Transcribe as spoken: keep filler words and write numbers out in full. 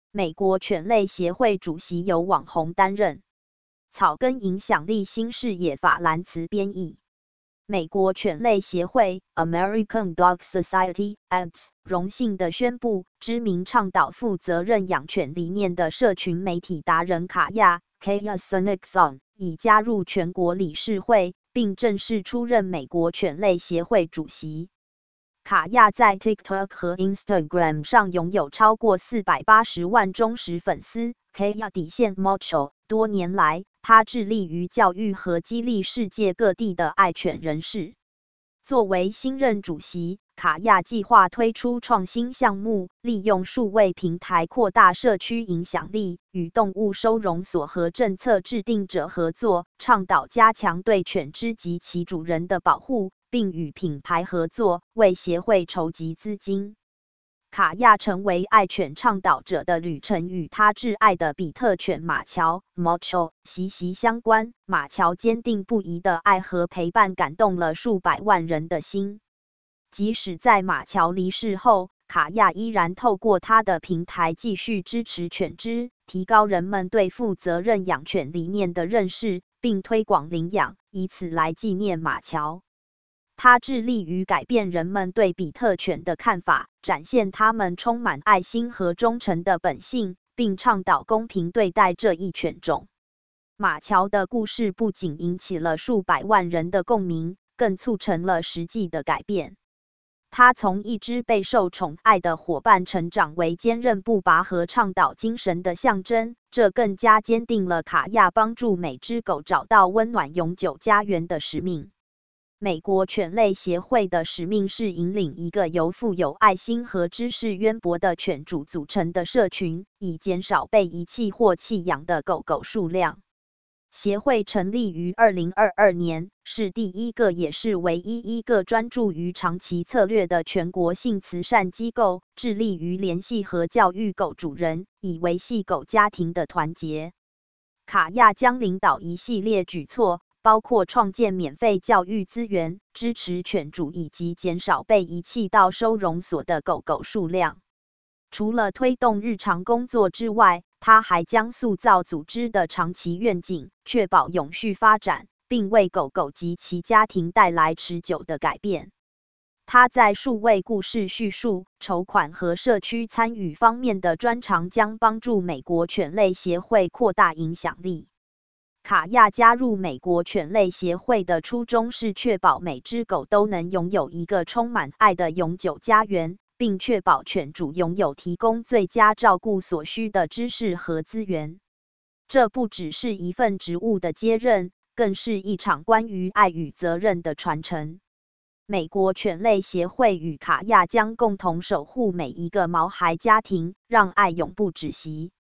美国犬类协会主席由网红担任。草根影响力新视野法兰茨编译。美国犬类协会 American Dog Society A D S 荣幸地宣布，知名倡导负责任养犬理念的社群媒体达人卡亚 Kaya Sonixon 已加入全国理事会，并正式出任美国犬类协会主席。卡亚在 TikTok 和 Instagram 上拥有超过四百八十万忠实粉丝。Kaya 底线 Mocho， 多年来，他致力于教育和激励世界各地的爱犬人士。作为新任主席，卡亚计划推出创新项目，利用数位平台扩大社区影响力，与动物收容所和政策制定者合作，倡导加强对犬只及其主人的保护，并与品牌合作，为协会筹集资金。卡亚成为爱犬倡导者的旅程与他挚爱的比特犬马乔 Mocho 息息相关。马乔坚定不移的爱和陪伴感动了数百万人的心。即使在马乔离世后，卡亚依然透过他的平台继续支持犬只，提高人们对负责任养犬理念的认识，并推广领养，以此来纪念马乔。他致力于改变人们对比特犬的看法，展现它们充满爱心和忠诚的本性，并倡导公平对待这一犬种。马乔的故事不仅引起了数百万人的共鸣，更促成了实际的改变。他从一只备受宠爱的伙伴成长为坚韧不拔和倡导精神的象征，这更加坚定了卡亚帮助每只狗找到温暖永久家园的使命。美国犬类协会的使命是引领一个由富有爱心和知识渊博的犬主组成的社群，以减少被遗弃或弃养的狗狗数量。协会成立于二零二二年，是第一个也是唯一一个专注于长期策略的全国性慈善机构，致力于联系和教育狗主人，以维系狗家庭的团结。卡亚将领导一系列举措，包括创建免费教育资源，支持犬主以及减少被遗弃到收容所的狗狗数量。除了推动日常工作之外，他还将塑造组织的长期愿景，确保永续发展，并为狗狗及其家庭带来持久的改变。他在数位故事叙述、筹款和社区参与方面的专长将帮助美国犬类协会扩大影响力。卡亚加入美国犬类协会的初衷是确保每只狗都能拥有一个充满爱的永久家园，并确保犬主拥有提供最佳照顾所需的知识和资源。这不只是一份职务的接任，更是一场关于爱与责任的传承。美国犬类协会与卡亚将共同守护每一个毛孩家庭，让爱永不止息。